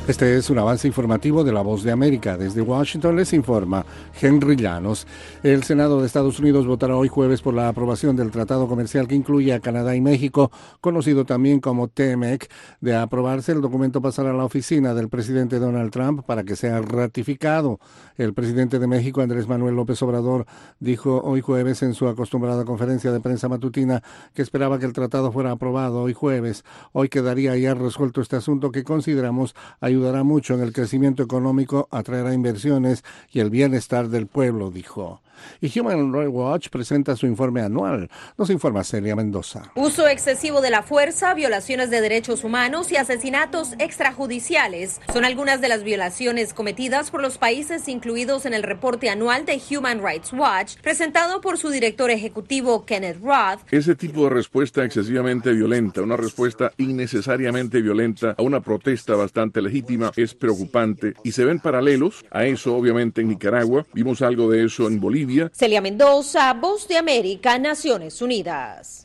Este es un avance informativo de La Voz de América. Desde Washington les informa Henry Llanos. El Senado de Estados Unidos votará hoy jueves por la aprobación del tratado comercial que incluye a Canadá y México, conocido también como TMEC. De aprobarse, el documento pasará a la oficina del presidente Donald Trump para que sea ratificado. El presidente de México, Andrés Manuel López Obrador, dijo hoy jueves en su acostumbrada conferencia de prensa matutina que esperaba que el tratado fuera aprobado hoy jueves. Hoy quedaría ya resuelto este asunto que consideramos ayudará mucho en el crecimiento económico, atraerá inversiones y el bienestar del pueblo, dijo. Y Human Rights Watch presenta su informe anual. Nos informa Celia Mendoza. Uso excesivo de la fuerza, violaciones de derechos humanos y asesinatos extrajudiciales son algunas de las violaciones cometidas por los países incluidos en el reporte anual de Human Rights Watch, presentado por su director ejecutivo Kenneth Roth. Ese tipo de respuesta excesivamente violenta, una respuesta innecesariamente violenta a una protesta bastante legítima, es preocupante y se ven paralelos a eso, obviamente, en Nicaragua. Vimos algo de eso en Bolivia. Celia Mendoza, Voz de América, Naciones Unidas.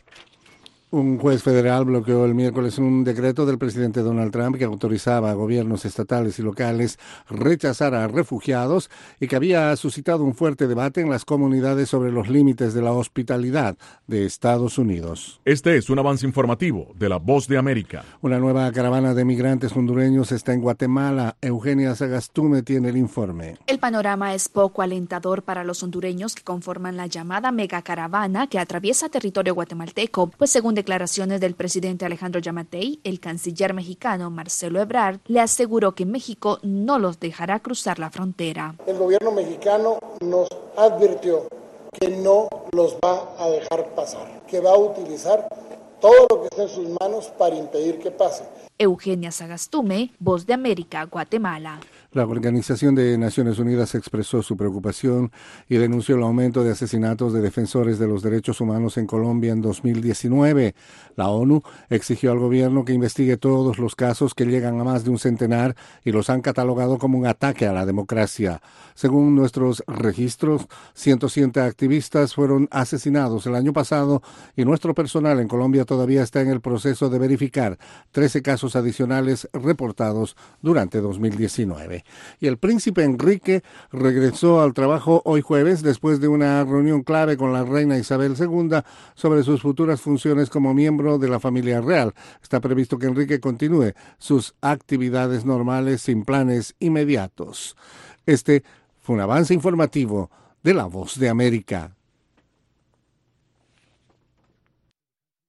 Un juez federal bloqueó el miércoles un decreto del presidente Donald Trump que autorizaba a gobiernos estatales y locales rechazar a refugiados y que había suscitado un fuerte debate en las comunidades sobre los límites de la hospitalidad de Estados Unidos. Este es un avance informativo de La Voz de América. Una nueva caravana de migrantes hondureños está en Guatemala. Eugenia Sagastume tiene el informe. El panorama es poco alentador para los hondureños que conforman la llamada megacaravana que atraviesa territorio guatemalteco, pues según declaraciones del presidente Alejandro Yamatei, el canciller mexicano Marcelo Ebrard le aseguró que México no los dejará cruzar la frontera. El gobierno mexicano nos advirtió que no los va a dejar pasar, que va a utilizar todo lo que esté en sus manos para impedir que pase. Eugenia Sagastume, Voz de América, Guatemala. La Organización de Naciones Unidas expresó su preocupación y denunció el aumento de asesinatos de defensores de los derechos humanos en Colombia en 2019. La ONU exigió al gobierno que investigue todos los casos que llegan a más de un centenar y los han catalogado como un ataque a la democracia. Según nuestros registros, 107 activistas fueron asesinados el año pasado y nuestro personal en Colombia todavía está en el proceso de verificar 13 casos adicionales reportados durante 2019. Y el príncipe Enrique regresó al trabajo hoy jueves después de una reunión clave con la reina Isabel II sobre sus futuras funciones como miembro de la familia real. Está previsto que Enrique continúe sus actividades normales sin planes inmediatos. Este fue un avance informativo de La Voz de América.